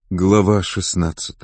Глава 16.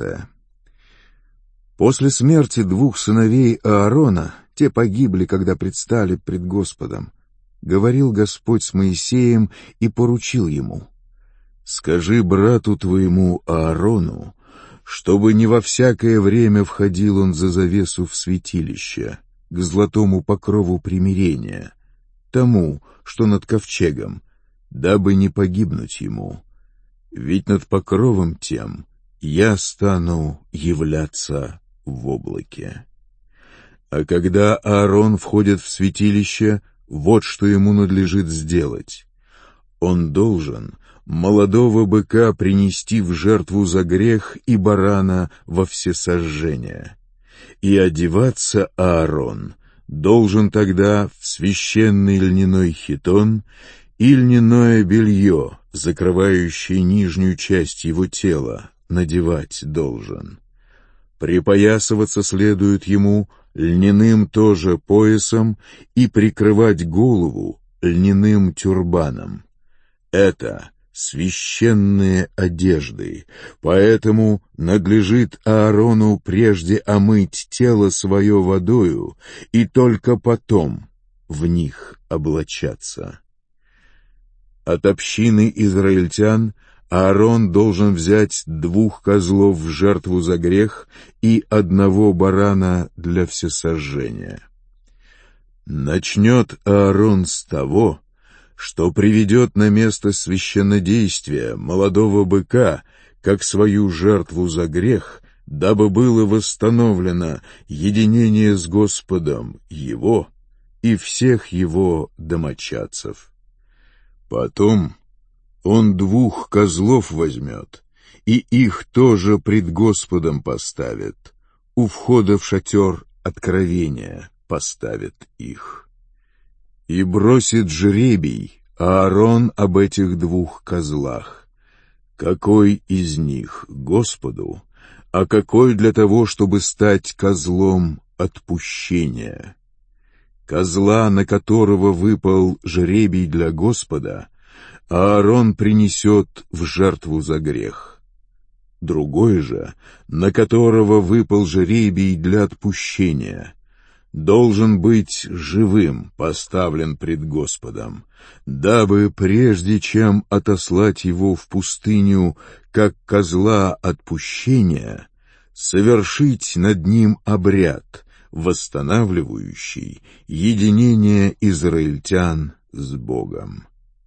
После смерти двух сыновей Аарона, те погибли, когда предстали пред Господом, говорил Господь с Моисеем и поручил ему: «Скажи брату твоему Аарону, чтобы не во всякое время входил он за завесу в святилище, к золотому покрову примирения, тому, что над ковчегом, дабы не погибнуть ему. Ведь над покровом тем я стану являться в облаке. А когда Аарон входит в святилище, вот что ему надлежит сделать. Он должен молодого быка принести в жертву за грех и барана во всесожжение. И одеваться Аарон должен тогда в священный льняной хитон и льняное белье, закрывающее нижнюю часть его тела, надевать должен. Припоясываться следует ему льняным тоже поясом и прикрывать голову льняным тюрбаном. Это священные одежды, поэтому надлежит Аарону прежде омыть тело свое водою и только потом в них облачаться. От общины израильтян Аарон должен взять 2 козлов в жертву за грех и 1 барана для всесожжения. Начнет Аарон с того, что приведет на место священнодействия молодого быка, как свою жертву за грех, дабы было восстановлено единение с Господом его и всех его домочадцев. Потом он 2 козлов возьмет, и их тоже пред Господом поставит, у входа в шатер откровения поставит их. И бросит жребий Аарон об этих 2 козлах, какой из них Господу, а какой для того, чтобы стать козлом отпущения. Козла, на которого выпал жребий для Господа, Аарон принесет в жертву за грех. Другой же, на которого выпал жребий для отпущения, должен быть живым поставлен пред Господом, дабы, прежде чем отослать его в пустыню, как козла отпущения, совершить над ним обряд, восстанавливающий единение израильтян с Богом.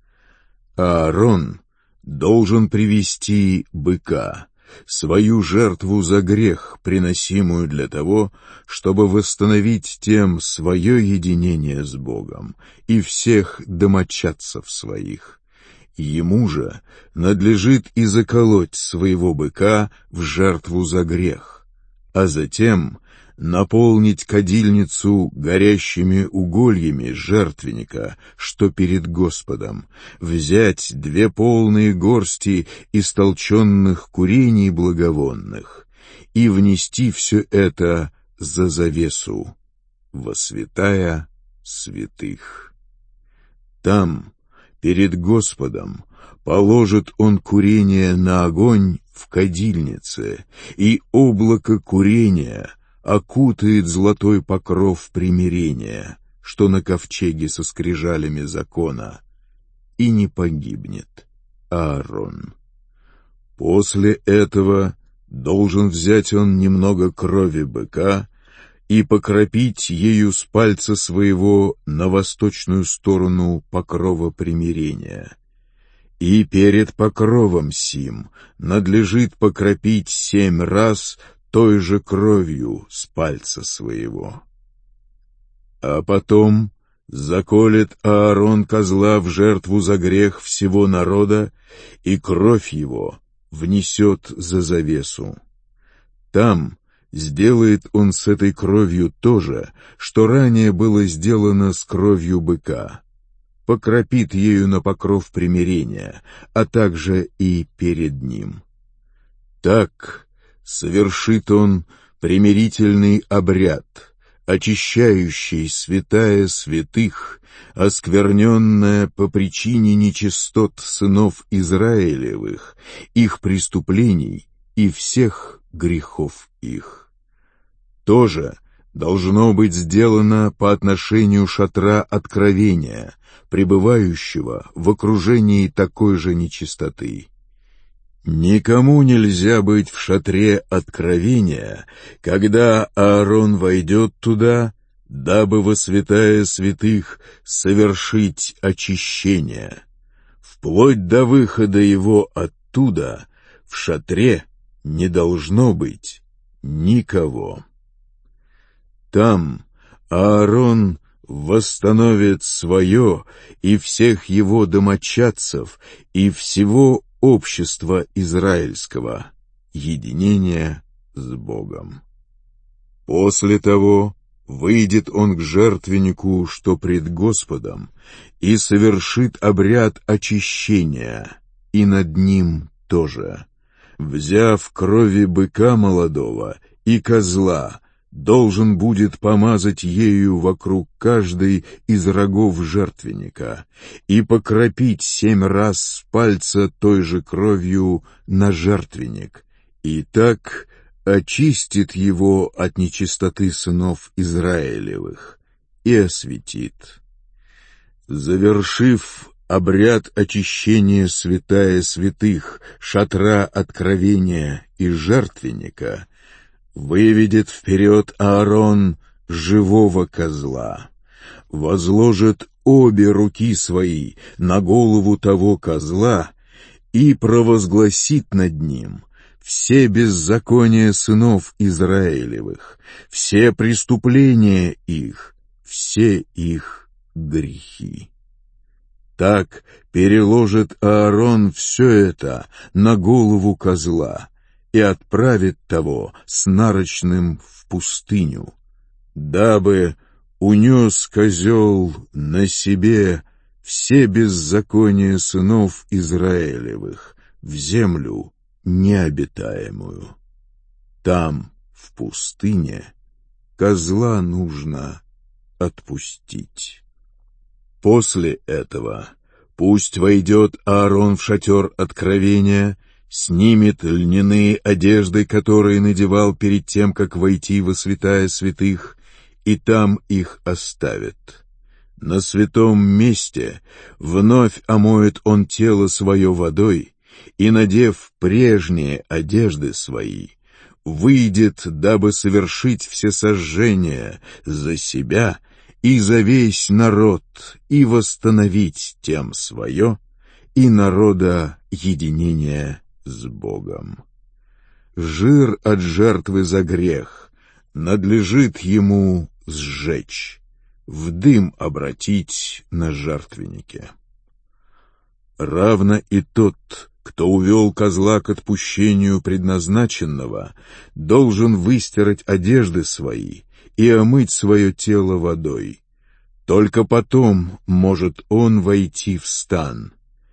Аарон должен привести быка, свою жертву за грех, приносимую для того, чтобы восстановить тем свое единение с Богом и всех домочадцев своих. Ему же надлежит и заколоть своего быка в жертву за грех, а затем наполнить кадильницу горящими угольями жертвенника, что перед Господом, взять 2 полные горсти истолченных курений благовонных и внести все это за завесу во святая святых. Там, перед Господом, положит он курение на огонь в кадильнице, и облако курения окутает золотой покров примирения, что на ковчеге со скрижалями закона, и не погибнет Аарон. После этого должен взять он немного крови быка и покропить ею с пальца своего на восточную сторону покрова примирения. И перед покровом сим надлежит покропить 7 раз той же кровью с пальца своего. А потом заколет Аарон козла в жертву за грех всего народа, и кровь его внесет за завесу. Там сделает он с этой кровью то же, что ранее было сделано с кровью быка. Покропит ею на покров примирения, а также и перед ним. Так совершит он примирительный обряд, очищающий святая святых, оскверненная по причине нечистот сынов Израилевых, их преступлений и всех грехов их. Тоже должно быть сделано по отношению шатра откровения, пребывающего в окружении такой же нечистоты. Никому нельзя быть в шатре откровения, когда Аарон войдет туда, дабы во святая святых совершить очищение. Вплоть до выхода его оттуда в шатре не должно быть никого. Там Аарон восстановит свое и всех его домочадцев и всего общества израильского, единение с Богом. После того выйдет он к жертвеннику, что пред Господом, и совершит обряд очищения, и над ним тоже, взяв крови быка молодого и козла, должен будет помазать ею вокруг каждой из рогов жертвенника и покропить 7 раз с пальца той же кровью на жертвенник, и так очистит его от нечистоты сынов Израилевых и осветит. Завершив обряд очищения святая святых, шатра откровения и жертвенника, выведет вперед Аарон живого козла, возложит обе руки свои на голову того козла и провозгласит над ним все беззакония сынов Израилевых, все преступления их, все их грехи. Так переложит Аарон все это на голову козла и отправит того с нарочным в пустыню, дабы унес козел на себе все беззакония сынов Израилевых в землю необитаемую. Там, в пустыне, козла нужно отпустить. После этого пусть войдет Аарон в шатер откровения, снимет льняные одежды, которые надевал перед тем, как войти во святая святых, и там их оставит. На святом месте вновь омоет он тело свое водой, и, надев прежние одежды свои, выйдет, дабы совершить всесожжение за себя и за весь народ, и восстановить тем свое и народа единение с Богом. Жир от жертвы за грех надлежит ему сжечь, в дым обратить на жертвеннике. Равно и тот, кто увел козла к отпущению предназначенного, должен выстирать одежды свои и омыть свое тело водой. Только потом может он войти в стан.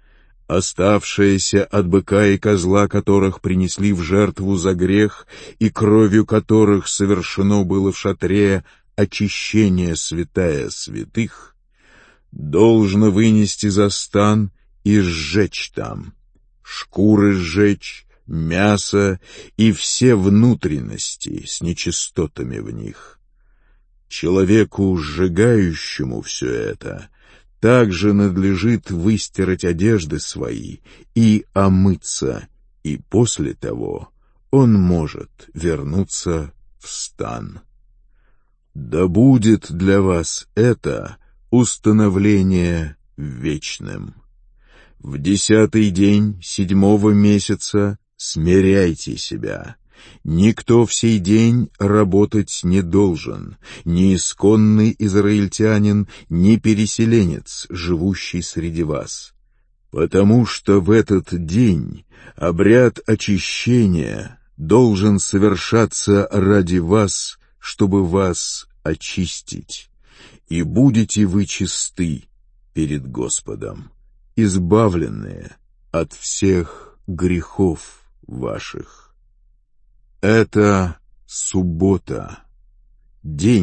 Оставшиеся от быка и козла, которых принесли в жертву за грех, и кровью которых совершено было в шатре очищение святая святых, должно вынести за стан и сжечь там, шкуры сжечь, мясо и все внутренности с нечистотами в них. Человеку, сжигающему все это, также надлежит выстирать одежды свои и омыться, и после того он может вернуться в стан. Да будет для вас это установление вечным. В 10-й день 7-го месяца смиряйте себя. Никто в сей день работать не должен, ни исконный израильтянин, ни переселенец, живущий среди вас. Потому что в этот день обряд очищения должен совершаться ради вас, чтобы вас очистить, и будете вы чисты перед Господом, избавленные от всех грехов ваших. Это суббота, день,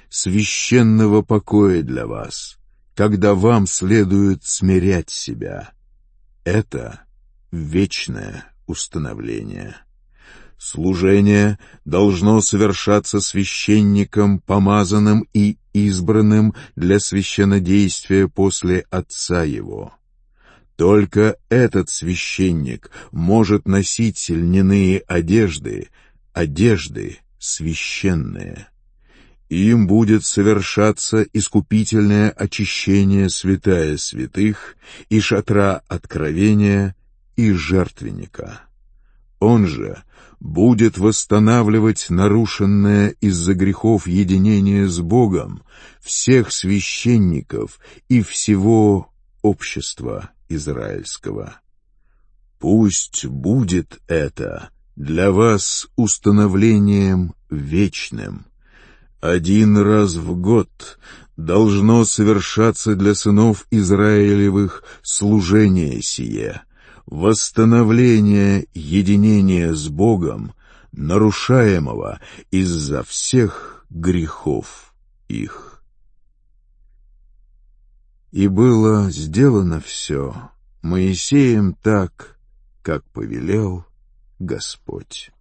священного покоя для вас, когда вам следует смирять себя. Это вечное установление. Служение должно совершаться священником, помазанным и избранным для священнодействия после отца его. Только этот священник может носить льняные одежды, одежды священные. Им будет совершаться искупительное очищение святая святых и шатра откровения и жертвенника. Он же будет восстанавливать нарушенное из-за грехов единение с Богом всех священников и всего общества израильского. Пусть будет это для вас установлением вечным. Один раз в год должно совершаться для сынов Израилевых служение сие, восстановление единения с Богом, нарушаемого из-за всех грехов их. И было сделано все Моисеем так, как повелел Господь.